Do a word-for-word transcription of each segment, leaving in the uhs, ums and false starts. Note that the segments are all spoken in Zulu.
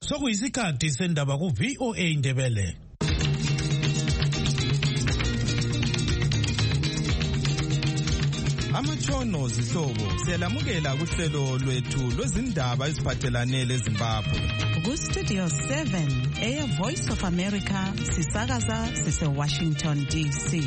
Sokuyisikhathi sendaba ku V O A Indebele. Amatshono zihlobo siyalamukela kuhlelo lwethu lwezindaba eziphathelane leZimbabwe. Ku Studio seven, Air Voice of America, sisakaza sise Washington D C.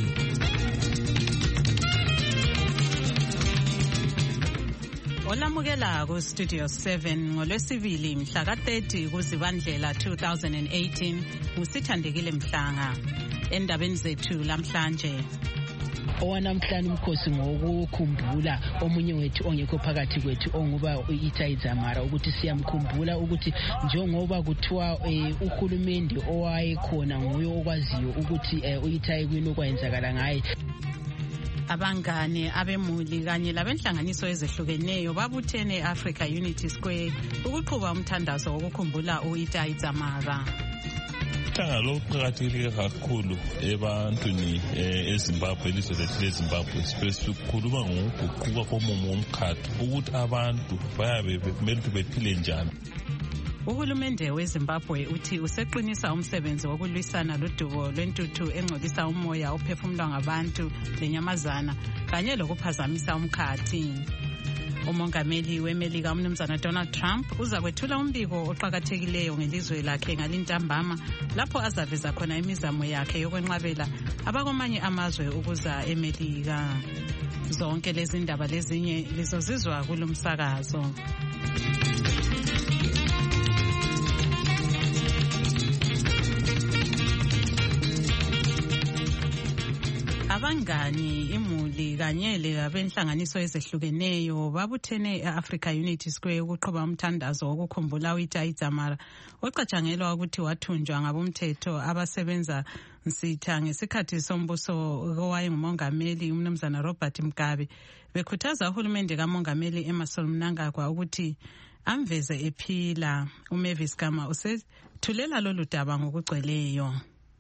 Olamukela ku Studio seven ngolwesibili mhla ka thirty kuZibandlela two thousand eighteen uSithandekile Mhlanga. Endabeni zethu lamhlanje, owanamhlanje umkhosi ngokukhumbula omunye wethu ongekho phakathi kwethu onguba uItai Dzamara ukuthi siyamkhumbula ukuthi njengoba kuthiwa uhulumende owayekhona nguye okwaziyo ukuthi uItai kwini okwenzakala ngaye. Abangane abemuli kanye labenhlanganiso ezehlukeneyo babuthene eAfrica Unity Square ukuqhuba umthandazo wokukhumbula uItai Dzamara. Ihlanga lokuqakathekile kakhulu ebantwini eZimbabwe, ilizwe lethu leZimbabwe, sikhuluma ngokuguquka komumo womkhathi ukuthi abantu bayabe kumele ukuthi bephile njani. Uhulumende weZimbabwe uthi useqinisa umsebenzi wokulwisana lodubo lwentuthu engcolisa umoya ophefumulwa ngabantu lenyamazana kanye lokuphazamisa umkhathi. Umongameli weMelika umnumzana Donald Trump uza kwethula umbiko oqhakathekileyo ngelizwe lakhe ngalintambama lapho azaveza khona imizamo yakhe yokwenqabela abakomanye amazwe ukuza eMelika. Zonke lezi ndaba lezinye lizozizwa kulomsakazo. Abangani, imuli kanye labenhlanganiso ezehlukeneyo babuthene eAfrica Unity Square ukuqhuba umthandazo wokukhumbula uItai Dzamara ocatshangelwa ukuthi wathunjwa ngabomthetho abasebenza nsitha ngesikhathi sombuso owayengumongameli umnumzana Robert Mugabe, bekhuthaza uhulumende kamongameli Emmerson Mnangagwa ukuthi amveze ephila. uMavis Gama usethulela lolu daba ngokugcweleyo.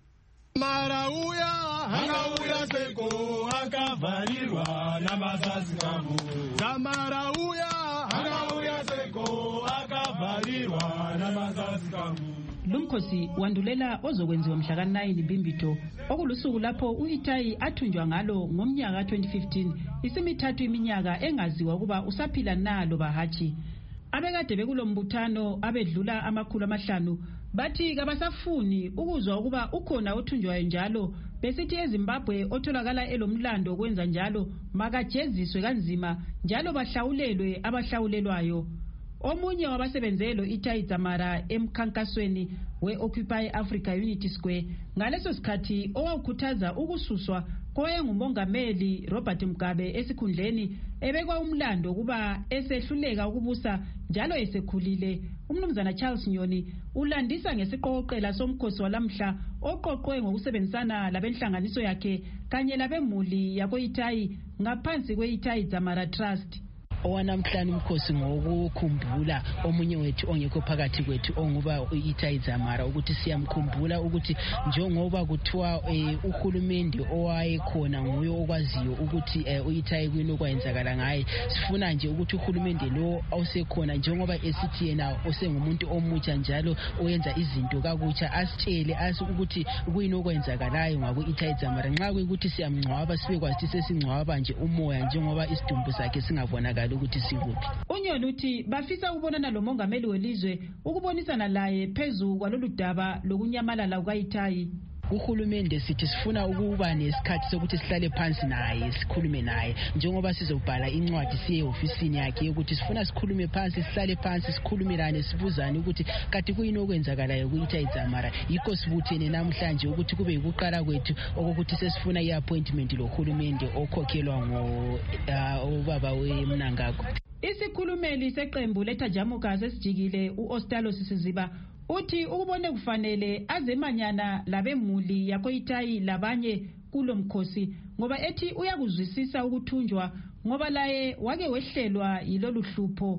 Marauya hanauya seko akavarirwa namazazi kamu. Zamarauya hanauya seko akavarirwa namazazi kamu. Lumkhosi wandulela ozokwenziwa mhla ka nine Mbimbito okulusuku lapho uItai athunjwa ngalo ngomnyaka twenty fifteen, isimithathu iminyaka engaziwa kuba usaphila nalo bahathi. Abekade bekulombuthano abedlula amakhulu amahlanu bathi kabasafuni ukuzwa ukuba ukhona othunjwayo njalo, besithi eZimbabwe otholakala elomlando kwenza njalo makajeziswe kanzima njalo bahlawulelwe abahlawulelwayo. Omunye wabasebenzelo uItai Dzamara emkhankasweni we-Occupy Africa Unity Square ngaleso sikhathi owawukhuthaza ukususwa koyengumongameli Robert Mugabe esikhundleni ebekwa umlando kuba esehluleka ukubusa njalo esekhulile. Umnumzana Charles Nyoni ulandisa ngesiqoqela somkhosi walamhla oqoqwe ngokusebenzisana labenhlanganiso yakhe kanye labemuli yakoItai ngaphansi kweItai Dzamara Trust. Owanamhlanje umkhosi ngokukhumbula omunye wethu ongekho phakathi kwethu onguba uItai Dzamara ukuthi siyamkhumbula ukuthi njengoba kuthiwa uhulumende owayekhona nguye okwaziyo ukuthi uItai kwini okwenzakala ngaye. Sifuna nje ukuthi uhulumende lo awusekhona njengoba esithi yena osengumuntu omutsha njalo oyenza izinto kakutsha asitshele asi ukuthi kuyini okwenzakalayo ngakho uItai Dzamara. Nxa kuyikuthi siyamngcwaba sibe kwathi sesingcwaba nje umoya njengoba isidumbu sakhe singabonakala ukuthi sikuphi. Unyoni uthi bafisa ukubonana lo mongameli welizwe ukubonisana laye phezu kwalolu daba lokunyamalala kukaItai. Uhulumende sithi sifuna ukuba nesikhathi sokuthi sihlale phansi naye sikhulume naye njengoba sizobhala incwadi siye ofisini yakhe ukuthi sifuna sikhulume phansi sihlale phansi sikhulumirane sibuzane ukuthi kati kuyini okwenzakalayo kuItai Dzamara. Yikho sibuthene namhlanje ukuthi kube ukuqala kwethu okuthi sesifuna iappointment lo hulumende okhokhelwa ngo ubaba weMnangagwa. Isikhulumeli seqembu leThajamuka sesijikile uOstalo Sisiziba uthi ukubone kufanele azemanyana labemuli yakoItai labanye kulomkhosi ngoba ethi uyakuzwisisa ukuthunjwa ngoba laye wake wehlelwa yilolu hlupho.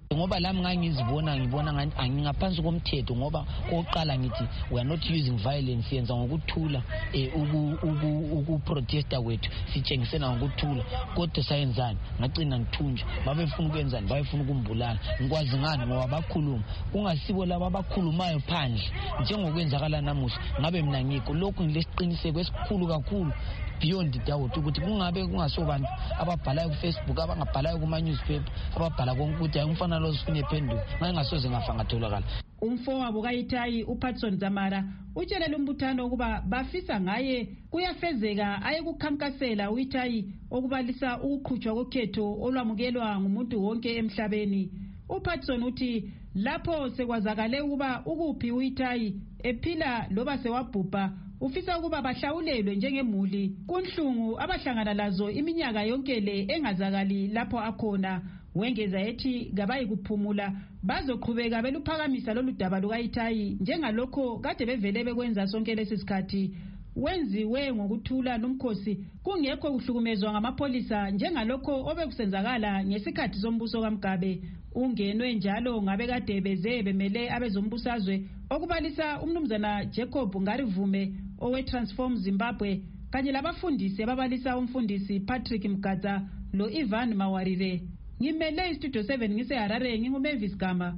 ngoba lami ngangizibona ngibona ngingaphansi komthetho ngoba oqala ngithi we are not using violence yenza ngokuthula ukuprotesta kwethu sitshengisena ngokuthula kodwa sayenzani ngagcina ngithunjwa babefuna ukwenzani bayefuna ukumbulala ngikwazi ngani ngoba bakhuluma kungasibo laba abakhulumayo phandle njengokwenzakala namuhla ngabe mina ngikho lokhu ngilesiqiniseko esikhulu kakhulu beyond doubt ukuthi kungabe kungasobantu ababhalayo kuFacebook abangabhalayo kuma newspaper ababhala konke ukuthi ayumfana lo sifune phendulo ngangasoze ngafa ngatholakala. Umfowabo kaItayi uPatson Zamara utshelela umbuthano ukuba bafisa ngaye kuyafezeka aye kukhankasela uItayi okubalisa ukuqhutshwa kokhetho olwamukelwa ngumuntu wonke emhlabeni. uPatson uthi lapho sekwazakale ukuba ukuphi uItayi ephila loba sewabhubha ufisa ukuba bahlawulelwe njengemuli kunhlungu abahlangana lazo iminyaka yonke le engazakali lapho akhona. Wengeza ethi gabayi kuphumula bazoqhubeka beluphakamisa lolu daba lukaItayi njengalokho kade bevele bekwenza sonke lesisikhathi. Wenziwe ngokuthula nomkhosi kungekho kuhlukumezwa ngamapholisa njengalokho obekusenzakala ngesikhathi sombuso kaMgabe. Ungenwe njalo ngabe kade beze bemele abezombusazwe okubalisa umnumzana Jacob Ngarivume owe Transform Zimbabwe kanye labafundisi ababalisa umfundisi Patrick Mgadza lo Ivan Mawarire. Ngimele istudio seven ngise Harare nginguMavis Gama.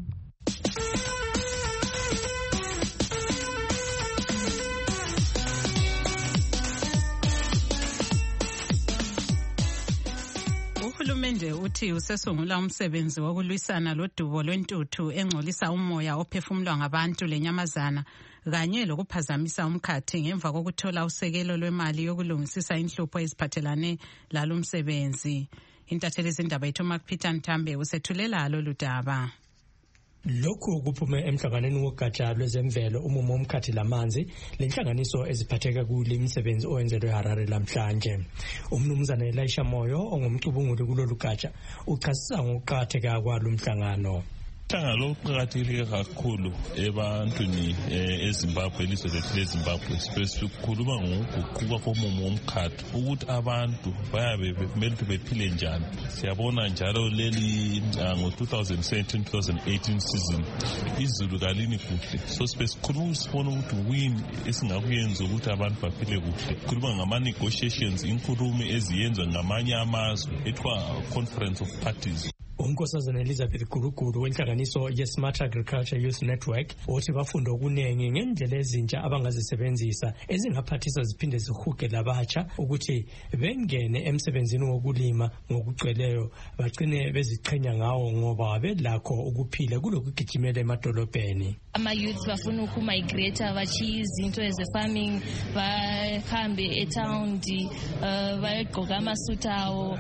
Uhulumende uthi usesungula umsebenzi wokulwisana lodubo lwentuthu engcolisa umoya ophefumulwa ngabantu lenyamazana kanye lokuphazamisa umkhathi ngemva kokuthola usekelo lwemali yokulungisisa inhlupho eziphathelane lalo msebenzi. Intatheli izindaba yethu Mark Peter Ntambe usethulela lolu daba. Lokhu kuphume emhlanganweni wogatsha lwezemvelo umumo omkhathi lamanzi lenhlanganiso eziphatheka kule imisebenzi oyenzelwe Harare lamhlanje. Umnumzana Elisha Moyo ongumcubunguli kulolu gatsha uchasisa ngokuqhatheka kwalo mhlangano. Umhlangano uqakathekile kakhulu ebantwini eZimbabwe elizwe lethu leZimbabwe sikhuluma ngokuguquka komumo womkhathi ukuthi abantu bayabe kumele ukuthi bephile njani. Siyabona njalo leli ngo-twenty seventeen twenty eighteen season izulu kalini kuhle so sikhuluma sibona ukuthi win esingakuyenza ukuthi abantu baphile kuhle. Sikhuluma ngama-negotiations inkulumo eziyenzwa ngamanye amazwe ethiwa Conference of Parties. Unkosazana Elizabeth Guruguru wenhlanganiso ye-Smart Agriculture Youth Network uthi bafunda okuningi ngendlela ezintsha abangazisebenzisa ezingaphathisa ziphinde zihuge labatsha ukuthi bengene emsebenzini wokulima ngokugcweleyo bagcine beziqhenya ngawo ngoba belakho ukuphila kulokugijimela emadolobheni. Ama-youth bafuna ukumigrate bachize into eze-farming bahambe etown bayegqoka amasuti awo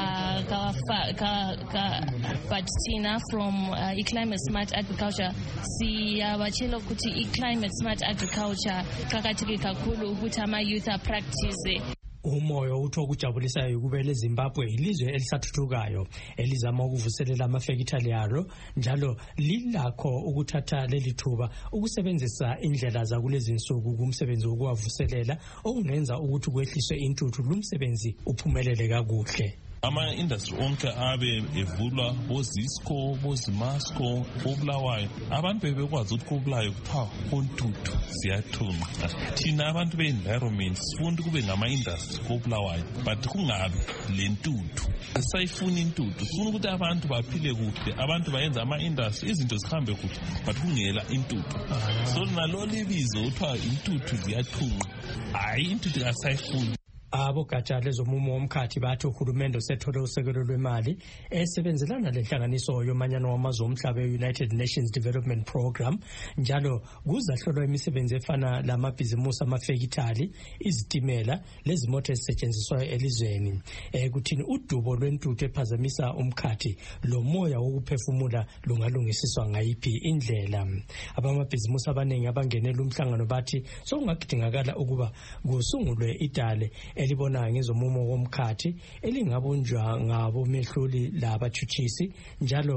but thina from uh, i-Climate Smart Agriculture siyabachela ukuthi i-Climate Smart Agriculture qakatheke kakhulu ukuthi ama-youth apractice. Umoyo uthi okujabulisayo ukubele eZimbabwe ilizwe elisathuthukayo elizama ukuvuselela amafekithali yalo njalo lilakho ukuthatha leli thuba ukusebenzisa indlela zakulezi insuku kumsebenzi wokuwavuselela okungenza ukuthi kwehliswe intuthu lumsebenzi uphumelele kakuhle. Ama-industry onke abe evulwa boZisco boZimasco bobulawayo abantu bebekwazi ukuthi kobulayo kuthiwa kontuthu ziyathunqa. Thina abantu be-environment sifuna kube ngama-industry kobulawayo but kungabi le ntuthu. Sayifuna intuthu sifuna ukuthi abantu baphile kuhle abantu bayenza ama-industry izinto zihambe kuhle but kungela intuthu. So nalo libizo kuthiwa intuthu ziyathunqa hayi intuthu kasayifuni. Abogatsha lezomumo womkhathi bathi uhulumende usethole usekelo lwemali esebenzelana lenhlanganiso yomanyano wamazwe omhlaba e-United Nations Development Program njalo kuzahlolwa imisebenzi efana lamabhizimusi amafekithali izitimela lezimoto ezisetshenziswayo elizweni. Eh kuthini udubo lwentuthu ephazamisa umkhathi lo moya wokuphefumula lungalungisiswa ngayiphi indlela. Abamabhizimusi abaningi abangenela umhlangano bathi sokungakudingakala ukuba kusungulwe idale elibona ngezomumo womkhathi elingabunjwa ngabo mehluli labathuthisi njalo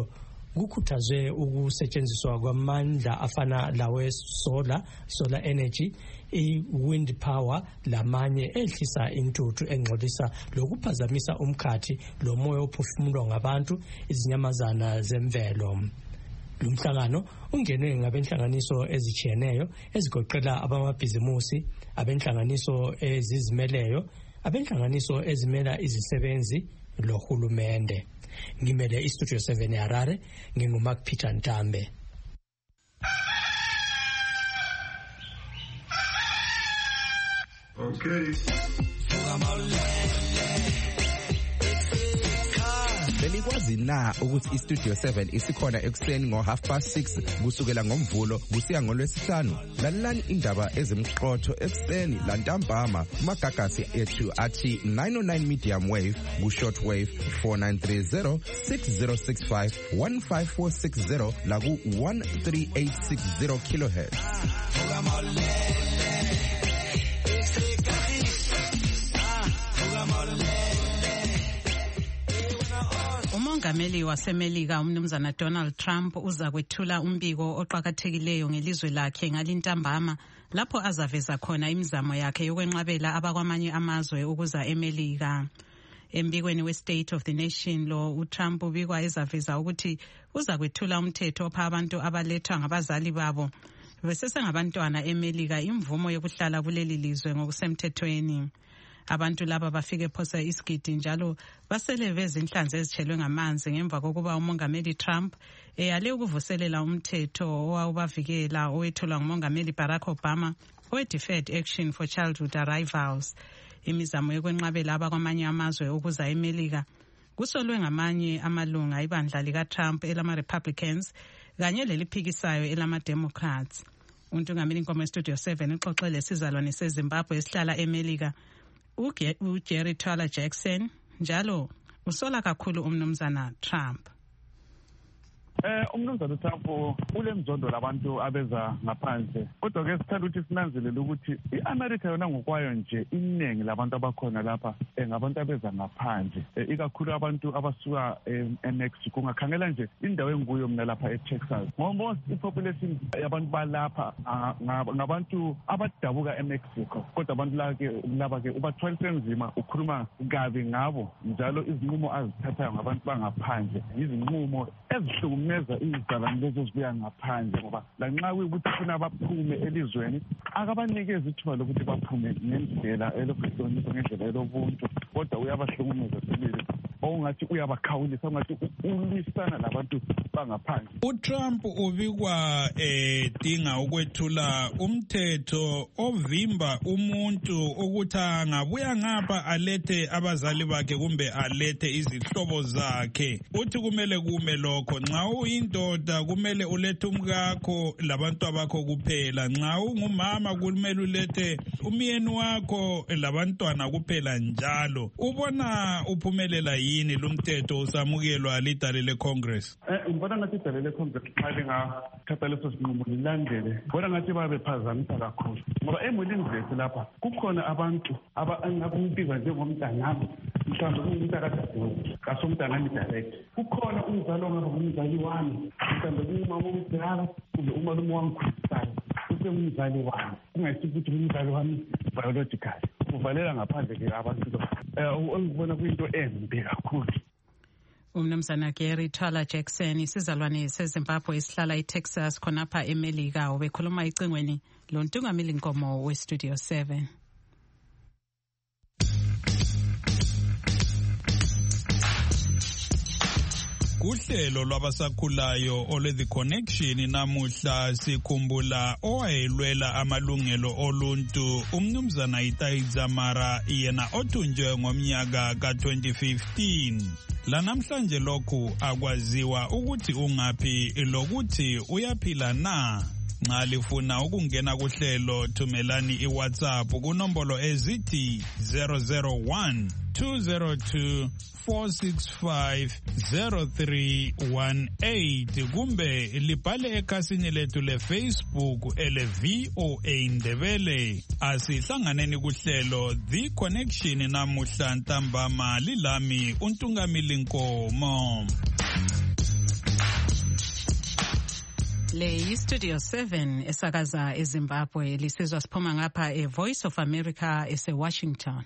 kukhuthazwe ukusetshenziswa kwamandla afana lawe solar solar energy, i-wind power lamanye ehlisa intuthu engcolisa lokuphazamisa umkhathi lomoya ophefumulwa ngabantu izinyamazana zemvelo. Lumhlangano ungenwe ngabenhlanganiso ezijiyeneyo ezigoqela abamabhizimusi, abenhlanganiso ezizimeleyo, abenhlanganiso ezimela izisebenzi lohulumende. Ngimele iStudio seven eHarare, nginguMark Peter Ntambe. Okay. Belikwazi na ukuthi iStudio seven isikhona ekuseni ngo half past six kusukela ngomvulo kusiya ngolwesihlanu. Lalelani indaba ezimqotho ekuseni lantambama kumagagasi ethu athi nine oh nine medium wave ku short wave four nine three zero six zero six five one five four six zero la ku one three eight six zero kilohertz. Umongameli waseMelika umnumzana Donald Trump uza kwethula umbiko oqhakathekileyo ngelizwe lakhe ngalintambama lapho azaveza khona imizamo yakhe yokwenqabela abakwamanye amazwe ukuza eMelika. Embikweni we-State of the Nation lo uTrump ubikwa ezaveza ukuthi uza kwethula umthetho opha abantu abalethwa ngabazali babo besesengabantwana eMelika imvumo yokuhlala kuleli lizwe ngokusemthethweni. Abantu laba bafike phose isigidi njalo basele bezinhlanzi ezitshelwe ngamanzi ngemva kokuba umongameli Trump eyale ukuvuselela umthetho owawubavikela owethulwa ngumongameli Barack Obama we-Deferred Action for Childhood Arrivals. Imizamo yokwenqabela abakwamanye amazwe ukuza eMelika kusolwe ngamanye amalunga ibandla lika-Trump elama-Republicans kanye leliphikisayo elama-Democrats. Untungameli inkomo eStudio seven uxoxele sizalwane seZimbabwe esihlala eMelika uJerry Twala Jackson njalo usola kakhulu umnumzana Trump. Eh umnumzana Trump ulemzondo labantu abeza ngaphandle kodwa ke sithanda ukuthi sinanzelele ukuthi iAmerica yona ngokwayo nje iningi labantu abakhona lapha ngabantu abeza ngaphandle ikakhulu abantu abasuka eMexico ungakhangela nje indawo enguyo mina lapha eTexas ngoba ipopulation yabantu balapha ngabantu abadabuka eMexico kodwa abantu lake laba ke ubathwalise nzima ukhuluma kabi ngabo njalo izinqumo azithathayo ngabantu bangaphandle izinqumo ezihlukumeza izizalwane lezo zibuya ngaphandle ngoba lanxa kuyukuthi funa baphume elizweni akabanikeza ithuba lokuthi baphume ngendlela elokuhlonipha ngendlela elobuntu kodwa uyabahlukumeza sibili ongathi uyabakhawulisa ongathi ulwisana labantu bangaphandle. uTrump ubikwa edinga ukwethula umthetho ovimba umuntu ukuthi angabuya ngapha alethe abazali bakhe kumbe alethe izihlobo zakhe. Uthi kumele kume lokho nxa uyindoda kumele ulethe umkakho labantu abakho kuphela, nxa ungumama kumele ulethe umyeni wakho labantwana kuphela njalo. Ubona uphumelela yini lumthetho usamukelwa lidale leCongress? Eh ngibona ngathi idale leCongress xa lingathatha leso sinqumo lilandele ngibona ngathi babephazamisa kakhulu ngoba emulini zethu lapha kukhona abantu abangakubiza njengomntanami mhlawumbe umuntu akadadewethu kasomntanami direct kukhona umzali ongaba ngumzali wami mhlawumbe umama omdala kumbe umalume wamkhulisa usengumzali wami kungayisithi ukuthi umzali wami biological uvalela ngaphandle ke abantu eh ngibona kuyinto embi kakhulu. Umnumzana Gary Twala Jackson isizalwane seZimbabwe esihlala eTexas khonapha eMelika ubekhuluma icingweni lo ntungameli inkomo weStudio seven. Kuhlelo lwabasakhulayo ole The Connection namuhla sikhumbula owayelwela amalungelo oluntu umnumzana Itai Dzamara yena othunjwe ngomnyaka ka twenty fifteen. La namhlanje lokhu akwaziwa ukuthi ungaphi lokuthi uyaphila na. Nxa lifuna ukungena kuhlelo thumelani iWhatsApp kunombolo ezithi zero zero one two zero two four six five zero three one eight kumbe libhale ekhasini lethu leFacebook ele V O A Ndebele. Asihlanganeni kuhlelo The Connection namuhla ntambama lilami untungamili nkomo. Le yi-Studio seven esakaza eZimbabwe lisizwa siphuma ngapha e-Voice of America ese-Washington.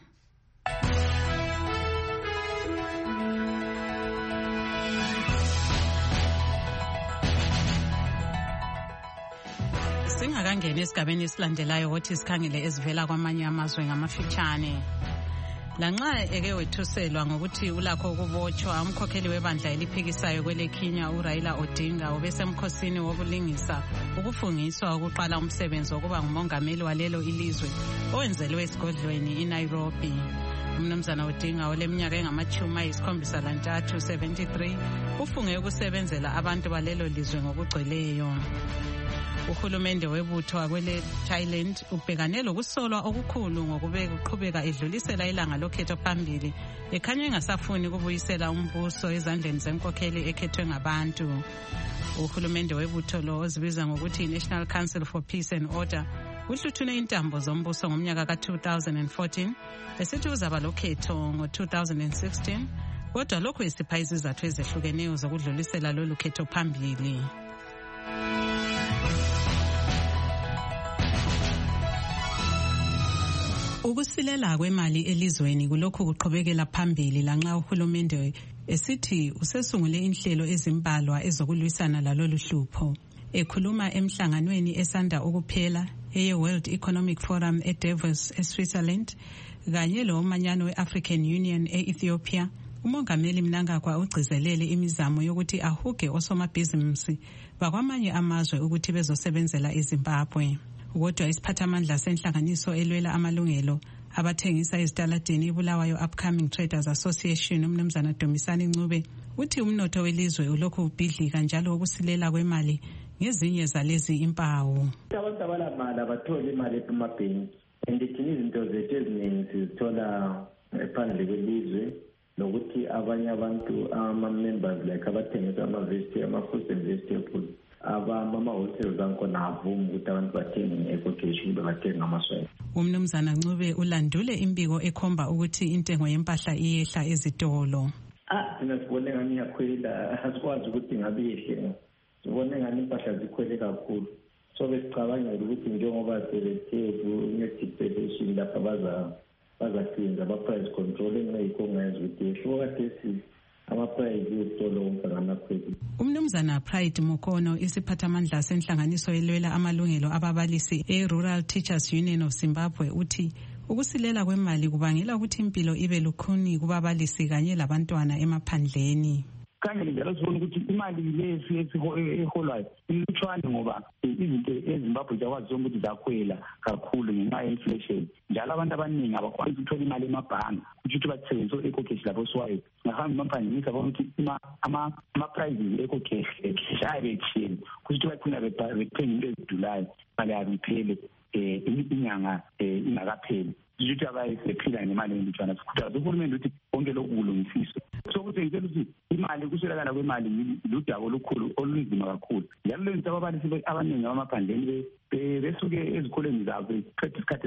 Singakangena esigabeni esilandelayo ukuthi sikhangele ezivela kwamanye amazwe ngamafitshane. Lanxa eke wethuselwa ngokuthi ulakho ukubotshwa, umkhokheli webandla eliphikisayo kwele Kenya uRaila Odinga ubesemkhosini wokulingisa ukufungiswa ukuqala umsebenzi wokuba ngumongameli walelo ilizwe owenzelwe esigodlweni eNairobi. Umnumzana Odinga oleminyaka engamachumi ayisikhombisa lantathu seventy-three ufunge ukusebenzela abantu balelo lizwe ngokugcweleyo. Uhulumende webutho wakwele Thailand ubhekane lokusolwa okukhulu ngokube kuqhubeka edlulisela ilanga lokhetho phambili ekhanya engasafuni ukubuyisela umbuso ezandleni zenkokheli ekhethwe ngabantu. Uhulumende webutho lo ozibiza ngokuthi National Council for Peace and Order uhluthune intambo zombuso ngomnyaka ka two thousand fourteen esithi uzaba lokhetho ngo two thousand sixteen, kodwa lokho esipha izizathu ezehlukeneyo zokudlulisela lolu khetho phambili. Ukusilela kwemali elizweni kulokhu kuqhubekela phambili lanxa uhulumende esithi usesungule inhlelo ezimbalwa ezokulwisana lalolu hlupho. Ekhuluma emhlanganweni esanda ukuphela eye World Economic Forum e Davos eSwitzerland kanye lo manyano weAfrican Union eEthiopia, umongameli Mnangagwa ugcizelele imizamo yokuthi ahuge osomabhizinisi bakwamanye amazwe ukuthi bezosebenzela eZimbabwe. Kodwa isiphathamandla senhlanganiso elwela amalungelo abathengisa ezitaladeni ibulawayo Upcoming Traders Association umnumzana Dumisani Ncube uthi umnotho welizwe ulokhu ubhidlika njalo ukusilela kwemali ngezinye zalezi impawu. Abantu abalamali abathola imali emabhenki andithini izinto zethu eziningi sizithola ephandle kwelizwe nokuthi abanye abantu ama-members like abathengisa ama-vesti ama-fruits and vegetables abama hotels ankhona avuma ukuthi abantu bathenge ecocation bathenge amaswele. Umnumzana Ncube ulandule imbiko ekhomba ukuthi intengo yempahla iyehla ezitolo. Ah thina sibone ngani yakhwela, asikwazi ukuthi ngabe iyehle. Sibone ngani impahla zikhwele kakhulu. So besicabangela ukuthi njengoba sebethe ku-netipulation lapha baza bazahlinza ama-price control engayikho ngayenza ukuthi yehlo kathesi ama-price yezitolo ngamakhweli. Umnumzana Pride Mukono isiphathamandla senhlanganiso elwela amalungelo ababalisi e-Rural Teachers Union of Zimbabwe uthi ukusilela kwemali kubangela ukuthi impilo ibe lukhuni kubabalisi kanye labantwana emaphandleni. Kanye njalo sibona ukuthi imali lesi eholwayo ilutshwane ngoba izinto eZimbabwe zakwazi zonke ukuthi zakhwela kakhulu ngenxa ye-inflation. Njalo abantu abaningi abakwazi ukuthola imali emabhange ukuthi bathengise eco-cash lapho siwayo. Ngahamba emaphandleni sabona ukuthi ama-prices eco-cash ayebethiyeni ukuthi bathina bethenga into ezidulayo imali yabo iphele inyanga ingakapheli. Ukuthi abayisephila ngemali elutshwana sikhuthaza uhulumende ukuthi konke lokhu kulungisiswe. Sokuthi ngicela ukuthi imali kuswelakala kwemali ludaba olukhulu olunzima kakhulu. Njalo lento ababalisi abaningi abamaphandleni besuke ezikoleni zabo beqeda isikhathi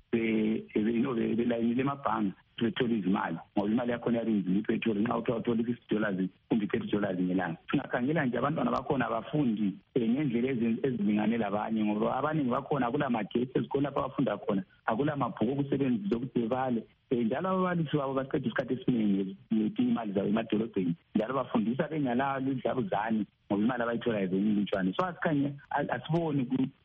esiningi belayinile emabhange bethola izimali ngoba imali yakhona yarinzima ipetrol nxa uthola uthola fifty dollars kumbe thirty dollars ngelanga. Singakhangela nje abantwana bakhona abafundi ngendlela ezilingane labanye ngoba abaningi bakhona akula magetsi ezikolo lapho abafunda khona akula mabhuku okusebenzisa ukuthi bebale. Njalo ababalisi babo baqeda isikhathi esiningi imali zabo emadolobheni njalo bafundisa bengalalo idlabuzane ngoba imali abayithola ezenilutshwane. So asikhanye asiboni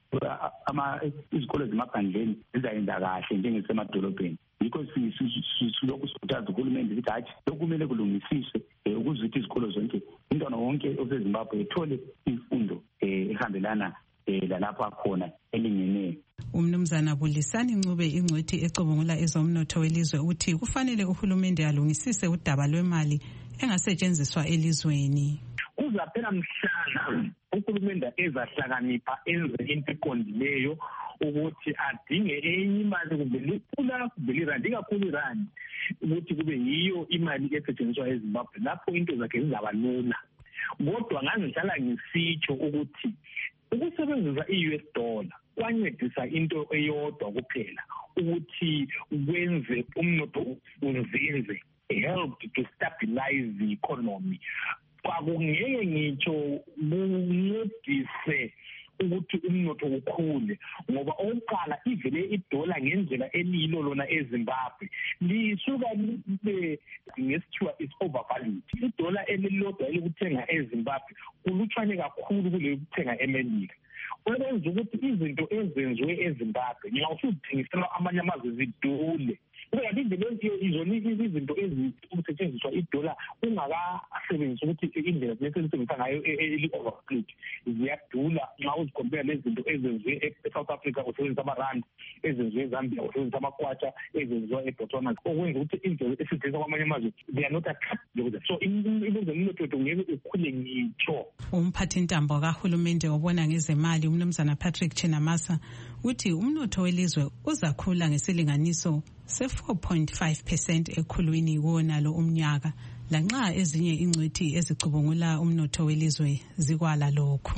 ama izikolo zemaphandleni zizayenza kahle njengesemadolobheni. Yikho silokhu sikhuthaza uhulumende ukuthi hathi lokhu kumele kulungisiswe ukuze ukuthi izikolo zonke umntwana wonke oseZimbabwe ethole imfundo ehambelana lalapho akhona elingeneyo. Umnumzana Bulisani Ncube ingcwethi ecubungula ezomnotho welizwe uthi kufanele uhulumende alungisise udaba lwemali engasetshenziswa elizweni. Kuzaphela mhlanga uhulumende ezahlakanipha enze into eqondileyo ukuthi adinge enye imali kumbe likhula kumbe lirandi kakhulu irandi ukuthi kube yiyo imali esetshenziswa eZimbabwe lapho into zakhe zizaba lula. Kodwa ngangihlala ngisitsho ukuthi ukusebenzisa i-U S dollar kwancedisa into eyodwa kuphela ukuthi kwenze umnotho uzinze, helped to stabilize the economy. akungeke ngitsho buncedise ukuthi umnotho ukhule, ngoba okokuqala ivele idola ngendlela elilo lona eZimbabwe lisuka libe ngesithiwa is overvalued. Idola elilodwa elikuthenga eZimbabwe kulutshwane kakhulu kulekuthenga eMelika, okwenza ukuthi izinto ezenziwe eZimbabwe ngiyawusuthengisela amanye amazwe zidule. Kanti indlela izonika izinto ezisetshenziswa idola ungakasebenzisi ukuthi indlela esebenzisa ngayo eli-overvalued ziyadula nxa uzikompare lezinto ezenziwe e-South Africa usebenzisa amarandi, ezenziwe eZambia usebenzisa amakwatsha, ezenziwa eBotswana, okwenza ukuthi indlela esidlisa kwamanye amazwe they are not attractive. So ilizwe umnotho ngeke ukhule ngitsho. Umphathi ntambo kahulumende obona ngezemali umnumzana Patrick Chinamasa uthi umnotho welizwe uzakhula ngesilinganiso se four point five percent ekhulwini wonalo umnyaka, lanxa ezinye ingcwethi ezicubungula umnotho welizwe zikwala lokhu.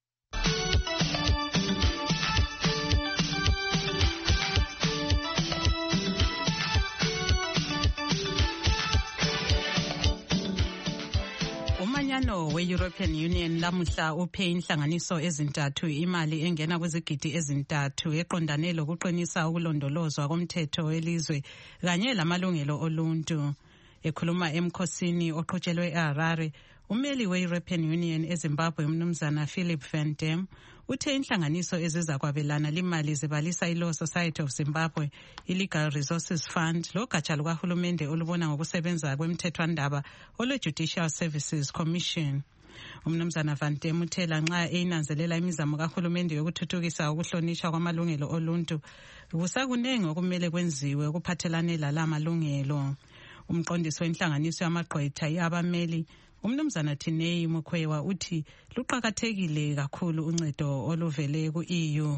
Umanyano we-European Union lamuhla uphe inhlanganiso ezintathu imali engena kwizigidi ezintathu eqondane lokuqinisa ukulondolozwa komthetho welizwe kanye lamalungelo oluntu. Ekhuluma emkhosini oqhutshelwe eHarare, umeli we-European Union eZimbabwe umnumzana Philip Van Dam uthe inhlanganiso eziza kwabelana limali zibalisa iLaw Society of Zimbabwe, iLegal Resources Fund, logatsha lukahulumende olubona ngokusebenza kwemthethwandaba olwe-Judicial Services Commission. Umnumzana Van Dam uthela nxa eyinanzelela imizamo kahulumende yokuthuthukisa ukuhlonishwa kwamalungelo oluntu, kusakunengi okumele kwenziwe ukuphathelane lala malungelo. Umqondisi wenhlanganiso yamagqwetha yabameli umnumzana Tinei Mukhwewa uthi luqakathekile kakhulu uncedo oluvele ku-E U.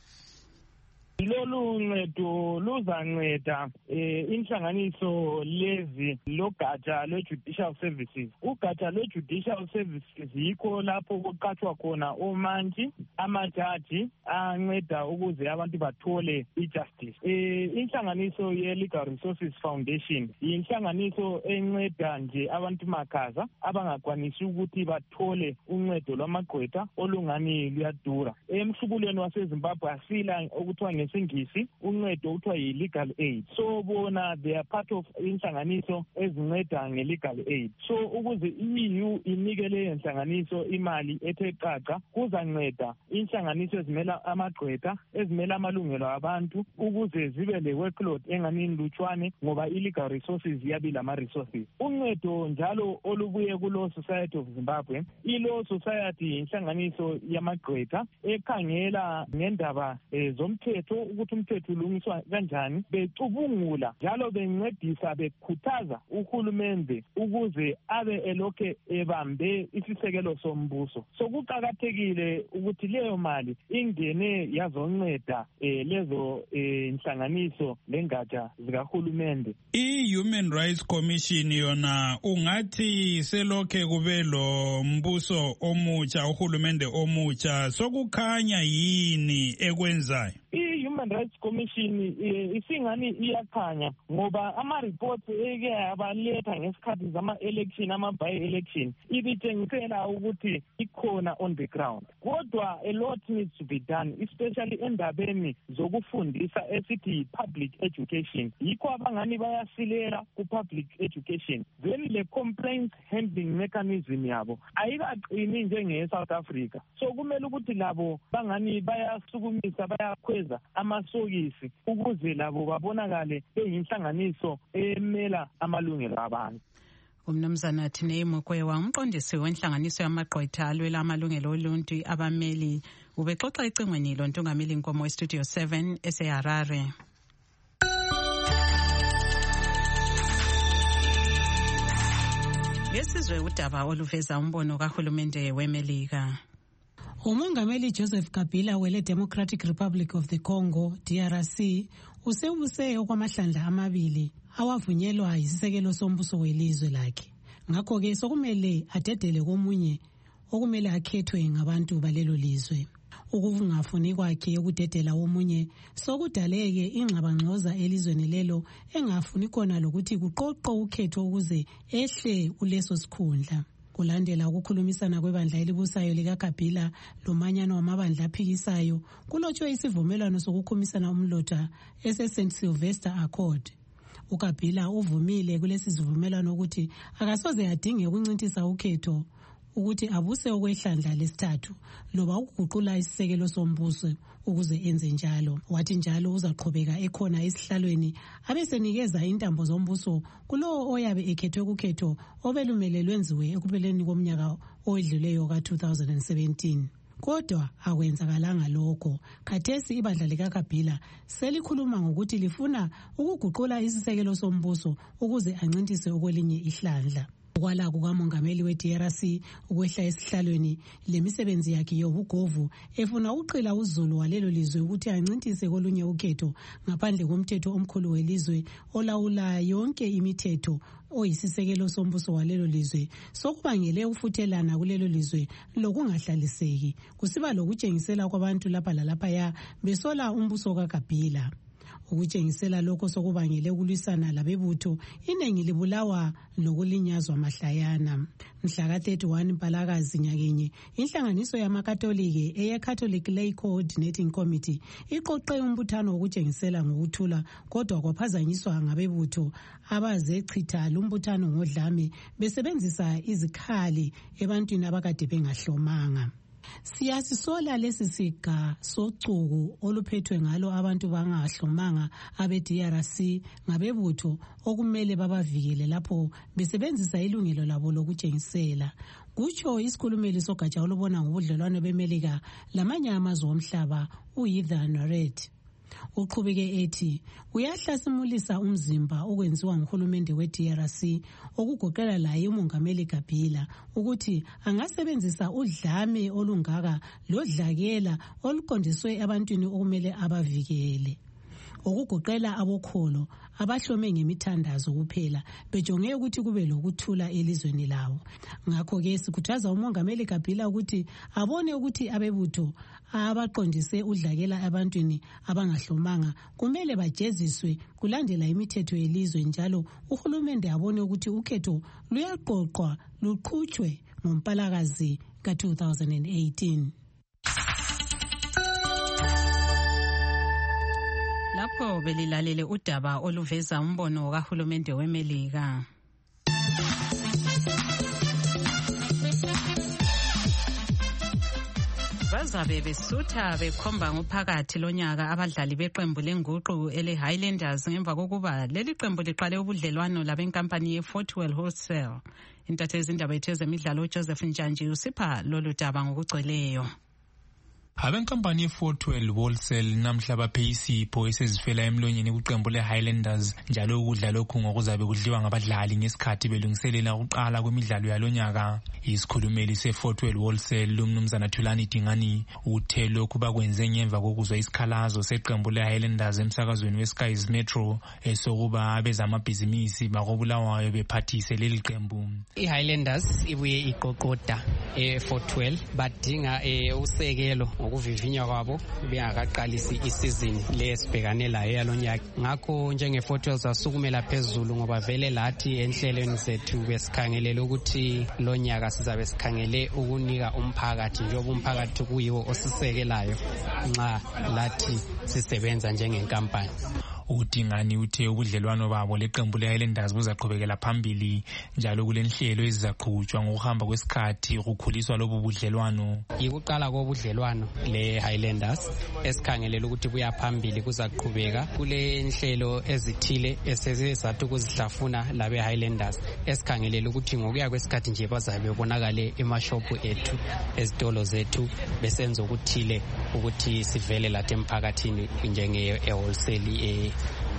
Lolu ncedo luzanceda inhlanganiso lezi logatsha lwe-Judicial Services. Ugatsha lwe-Judicial Services yikho lapho kuqatshwa khona omantshi, amajaji anceda ukuze abantu bathole i-justice. Inhlanganiso ye-Legal Resources Foundation yinhlanganiso enceda nje abantu makhaza abangakwanisi ukuthi bathole uncedo lwamagqwetha olungani luyadura. Emhlubulweni waseZimbabwe asila okuthiwa ngesingisi uncedo kuthiwa yi-legal aid. So bona they are part of inhlanganiso ezinceda nge-legal aid. So ukuze i-E U inikele inhlanganiso imali ethe qaqa kuzanceda inhlanganiso ezimela amagqwetha, ezimela amalungelo abantu ukuze zibe le workload engani lutshwane ngoba i-legal resources yabila ama-resources. Uncedo njalo olubuye ku-Law Society of Zimbabwe. I-Law Society inhlanganiso yamagqwetha ekhangela ngendaba zomthetho ukuthi umthetho ulungiswa kanjani, becubungula njalo bencedisa bekhuthaza uhulumende ukuze abe elokhe ebambe isisekelo sombuso. So kuqakathekile ukuthi leyo mali ingene yazonceda lezo inhlanganiso lengatsha zikahulumende. I-Human Rights Commission yona ungathi selokhe kube lo mbuso omutsha, uhulumende omutsha, sokukhanya yini ekwenzayo? I-Human Rights Commission isingani iyakhanya ngoba ama-reports eke abaletha ngesikhathi zama-election, ama-by-election ibitshengisela ukuthi ikhona on the ground. Kodwa a lot needs to be done, especially endabeni zokufundisa esithi public education. Yikho abangani bayasilela ku-public education. Then le complaint handling mechanism yabo ayikaqini njenge-South Africa. So kumele ukuthi labo bangani bayasukumisa, bayakhweza amasokisi ukuze labo babonakale beyinhlanganiso emela amalungelo abantu. Umnumzana Tinei Mukhwewa umqondisi wenhlanganiso yamagqwetha alwela amalungelo oluntu abameli ubexoxa icingweni lontungameli Nkomo eStudio seven eseHarare. Ngesizwe udaba oluveza umbono kahulumende weMelika. Umongameli Joseph Kabila wele Democratic Republic of the Congo D R C usebuse okwamahlandla amabili awavunyelwa isisekelo sombuso welizwe lakhe. Ngakho ke sokumele adedele komunye okumele akhethwe ngabantu balelo lizwe. Ukungafuni kwakhe ukudedela womunye sokudaleke ingxabangxoza elizweni lelo engafuni kona lokuthi kuqoqo ukhetho ukuze ehle kuleso sikhundla. Kulandela ukukhulumisana kwebandla elibusayo likaKabila lomanyano wamabandla aphikisayo, kulotshwe isivumelwano sokukhumisana umlotha ese-Saint Sylvester Accord. UKabila uvumile kulesi sivumelwano ukuthi akasoze adinge ukuncintisa ukhetho ukuthi abuse okwehlandla lesithathu loba ukuguqula isisekelo sombuso ukuze enze njalo. Wathi njalo uzaqhubeka ekhona esihlalweni abesenikeza intambo zombuso kulowo oyabe ekhethwe kukhetho obelumele lwenziwe ekupheleni komnyaka owedluleyo ka two thousand seventeen. Kodwa akwenzakalanga lokho. Khathesi ibandla likaKabila selikhuluma ngokuthi lifuna ukuguqula isisekelo sombuso ukuze ancintise okwelinye ihlandla. Ukwala kukamongameli we-D R C ukwehla esihlalweni lemisebenzi yakhe yobugovu efuna uqila uzulu walelo lizwe ukuthi ancintise kolunye ukhetho ngaphandle komthetho omkhulu welizwe olawula yonke imithetho oyisisekelo sombuso walelo lizwe sokubangele ufuthelana kulelo lizwe lokungahlaliseki kusiba lokutshengisela kwabantu lapha lalapha ya besola umbuso kaKabila. Ukutshengisela lokho sokubangele ukulwisana labebutho inengi libulawa lokulinyazwa mahlayana. Mhla ka thirty-one Mpalakazi nyakenye inhlanganiso yamakatolike eye-Catholic Lay Coordinating Committee iqoqe umbuthano wokutshengisela ngokuthula kodwa kwaphazanyiswa ngabebutho abazechitha lumbuthano ngodlame besebenzisa izikhali ebantwini abakade bengahlomanga. Siyasisola lesi siga socuku oluphethwe ngalo abantu bangahlomanga abe-D R C ngabebutho okumele babavikele lapho besebenzisa ilungelo labo lokutshengisela. Kutsho isikhulumeli sogatsha olubona ngobudlelwano beMelika lamanye amazwe omhlaba u-Heather Nauert. Uqhubeke ethi uyahlasimulisa umzimba okwenziwa nguhulumende we-D R C okugoqela laye umongameli Kabila ukuthi angasebenzisa udlame olungaka lodlakela oluqondiswe abantwini okumele abavikele okugoqela abokholo abahlome ngemithandazo kuphela bejonge ukuthi kube lokuthula elizweni lawo. Ngakho ke sikhuthaza umongameli Kabila ukuthi abone ukuthi abebutho abaqondise udlakela abantwini abangahlomanga kumele bajeziswe kulandela imithetho yelizwe njalo uhulumende abone ukuthi ukhetho luyaqoqwa luqhutshwe ngoMpalakazi ka two thousand eighteen. Lapho belilalele udaba oluveza umbono kahulumende weMelika. Bazabe besutha bekhomba ngophakathi lonyaka abadlali beqembu lenguqu ele Highlanders ngemva kokuba leli qembu liqale ubudlelwano labenkampani ye-Fortwell Wholesale. Intatheli indaba ethe zemidlalo uJoseph Njanji usipha lolu daba ngokugcweleyo. Abenkampani ye-Fortwell Wholesale namhla baphe isipho esezifela emlonyeni kuqembu le-Highlanders njalo ukudla lokhu ngokuzabe kudliwa ngabadlali ngesikhathi belungiselela ukuqala kwemidlalo yalonyaka. Isikhulumeli se-Fortwell Wholesale lumnumzana Thulani Dingani uthe lokhu bakwenze ngemva kokuzwa isikhalazo seqembu le-Highlanders emsakazweni weSky's Metro esokuba abezamabhizinisi bakobulawayo bephathise leli qembu. I-Highlanders ibuye iqoqoda e-Fortwell badinga usekelo ngokuvivinya kwabo bengakaqalisi isizini lesibhekane layo yalonyaka. Ngakho njenge-Fortwell sasukumela phezulu ngoba vele lathi enhlelweni zethu besikhangelele ukuthi lonyaka sizabe sikhangele ukunika umphakathi njengoba umphakathi kuyiwo osisekelayo nxa lathi sisebenza njengenkampani. Udingani uthe ubudlelwano babo leqembu le-Highlanders buzaqhubekela phambili njalo kulenhlelo ezizaqhutshwa ngokuhamba kwesikhathi ukukhuliswa lobu budlelwano. Yikuqala kobudlelwano le-Highlanders esikhangelela ukuthi buya phambili kuzaqhubeka kule nhlelo ezithile esezizathu ukuzihlafuna labe-Highlanders esikhangelela ukuthi ngokuya kwesikhathi nje bazabe bebonakale emashophu ethu ezitolo zethu besenza ukuthile ukuthi sivele lathi emphakathini njenge-wholesale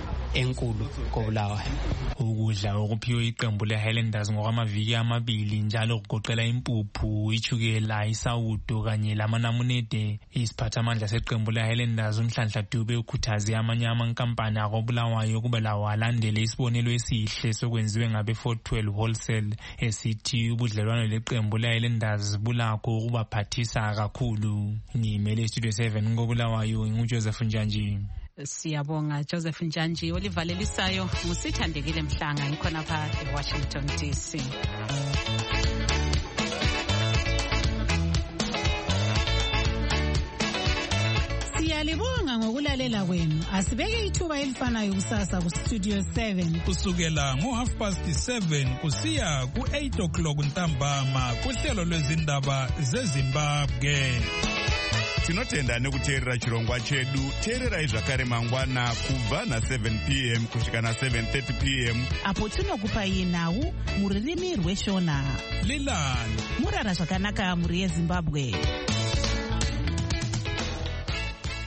enkulu kobulawayo. Ukudla okuphiwe iqembu le-Highlanders ngokwamaviki amabili njalo kugoqela impuphu, ichukela, isawudo kanye lamanamunede. Isiphathamandla seqembu le-Highlanders uNhlanhla Dube ukhuthaze amanye amankampani akobulawayo ukuba lawo alandele isibonelo esihle sokwenziwe ngabe-Fortwell Wholesale esithi ubudlelwano leqembu le-Highlanders bulakho ukubaphathisa kakhulu. Ngimele Studio seven kobulawayo nguJoseph Njanji. Siyabonga Joseph Njanji. Olivalelisayo ngusithandekile Mhlanga ngikhona pha eWashington D C. Siyalibonga ngokulalela kwenu. Asibeke ithuba elifanayo kusasa ku Studio seven. Kusukela ngo half past seven kusiya ku eight o'clock ntambama kuhlelo lwezindaba zeZimbabwe. Tinotenda nekuteerera chirongwa chedu. Teererai zvakare mangwana kubva na seven p m kusvika na seven thirty p m apo tinokupai nhau muririmi rweshona. Lilani murara zvakanaka muri yeZimbabwe.